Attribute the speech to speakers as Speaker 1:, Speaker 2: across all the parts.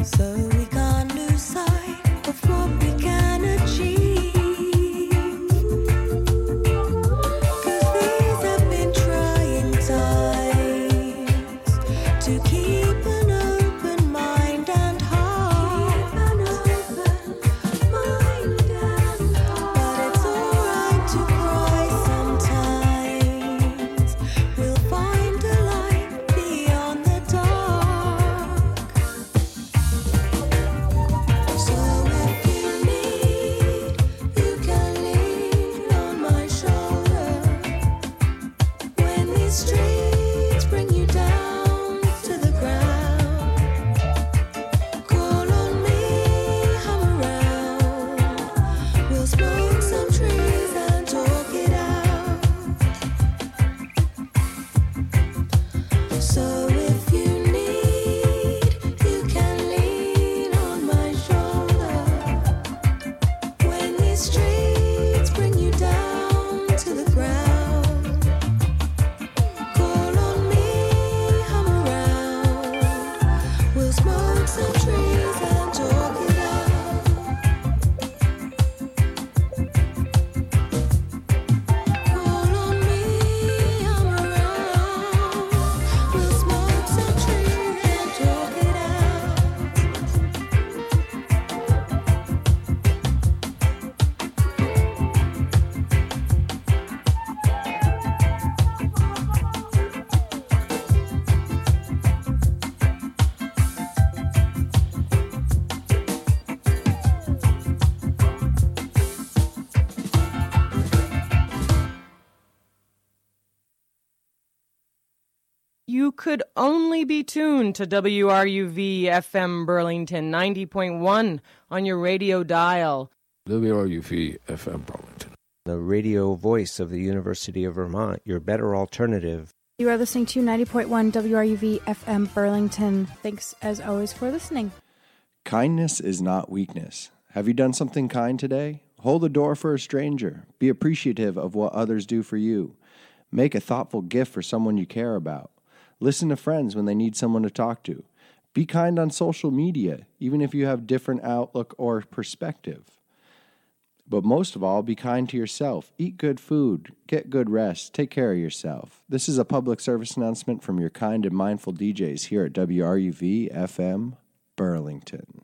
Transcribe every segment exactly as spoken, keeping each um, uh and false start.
Speaker 1: You could only be tuned to W R U V F M Burlington ninety point one on your radio dial.
Speaker 2: W R U V F M Burlington,
Speaker 3: the radio voice of the University of Vermont, your better alternative.
Speaker 4: You are listening to ninety point one W R U V F M Burlington. Thanks, as always, for listening.
Speaker 5: Kindness is not weakness. Have you done something kind today? Hold the door for a stranger. Be appreciative of what others do for you. Make a thoughtful gift for someone you care about. Listen to friends when they need someone to talk to. Be kind on social media, even if you have different outlook or perspective. But most of all, be kind to yourself. Eat good food. Get good rest. Take care of yourself. This is a public service announcement from your kind and mindful D Js here at W R U V F M Burlington.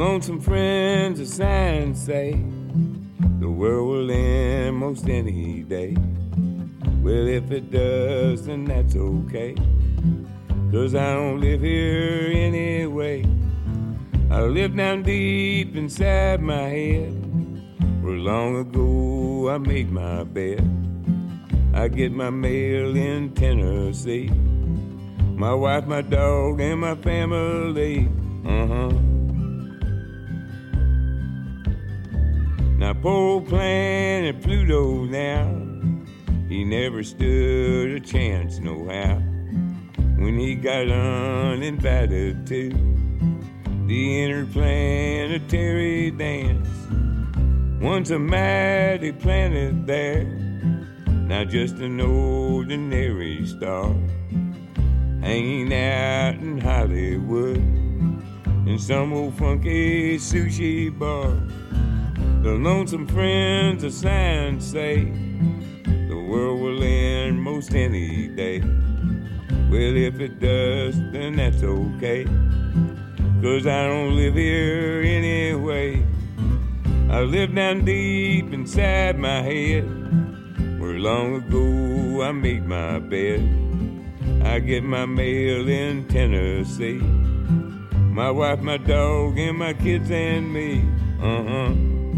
Speaker 6: lonesome friends of science say the world will end most any day. Well, if it does, then that's okay, 'cause I don't live here anyway. I live down deep inside my head, where long ago I made my bed. I get my mail in Tennessee, my wife, my dog, and my family. Uh-huh. Now, poor old planet Pluto now, he never stood a chance no how when he got uninvited to the interplanetary dance. Once a mighty planet there, now just an ordinary star, hanging out in Hollywood in some old funky sushi bar. The lonesome friends of science say the world will end most any day. Well, if it does, then that's okay, 'cause I don't live here anyway. I live down deep inside my head, where long ago I made my bed. I get my mail in Tennessee, my wife, my dog, and my kids and me. Uh-huh.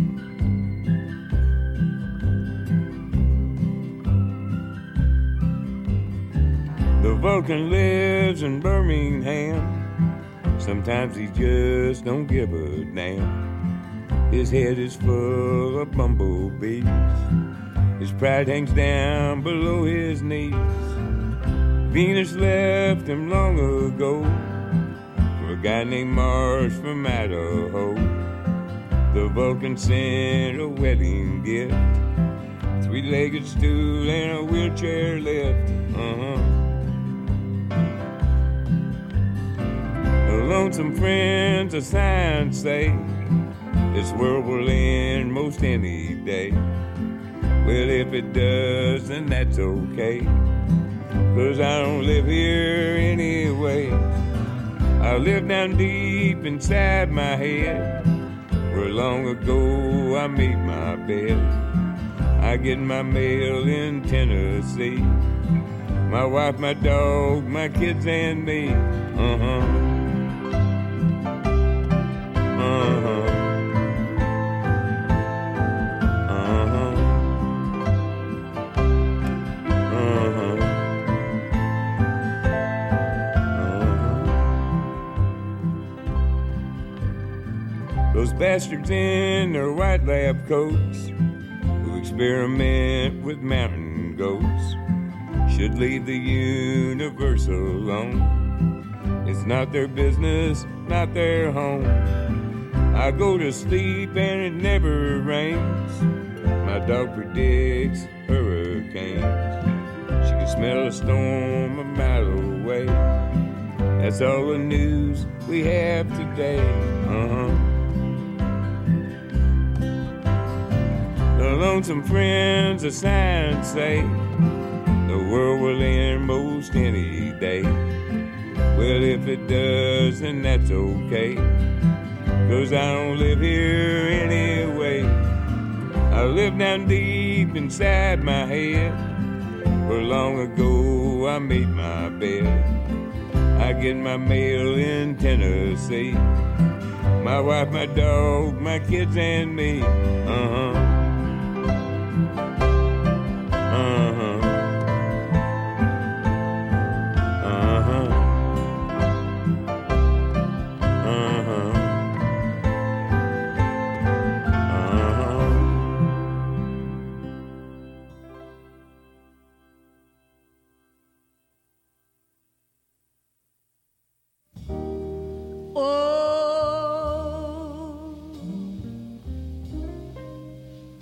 Speaker 6: The Vulcan lives in Birmingham. Sometimes he just don't give a damn. His head is full of bumblebees. His pride hangs down below his knees. Venus left him long ago for a guy named Mars from Idaho. The Vulcan sent a wedding gift, three-legged stool and a wheelchair lift. Uh-huh. The lonesome friends of science say this world will end most any day. Well, if it does, then that's okay, 'cause I don't live here anyway. I live down deep inside my head, where long ago I made my bed. I get my mail in Tennessee, my wife, my dog, my kids, and me. Uh-huh. Uh-huh. Those bastards in their white lab coats who experiment with mountain goats should leave the universe alone. It's not their business, not their home. I go to sleep and it never rains. My dog predicts hurricanes. She can smell a storm a mile away. That's all the news we have today. Uh-huh. The lonesome friends of science say the world will end most any day. Well, if it does, then that's okay, 'cause I don't live here anyway. I live down deep inside my head, where long ago I made my bed. I get my mail in Tennessee, my wife, my dog, my kids, and me. Uh-huh. Uh-huh. Uh-huh. Uh-huh. Uh-huh.
Speaker 7: Oh,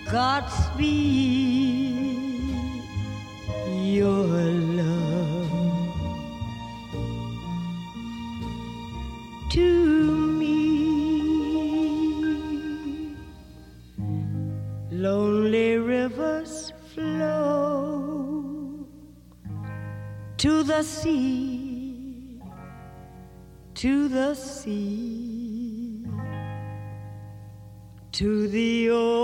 Speaker 7: Godspeed, your love to me. Lonely rivers flow to the sea, to the sea, to the ocean.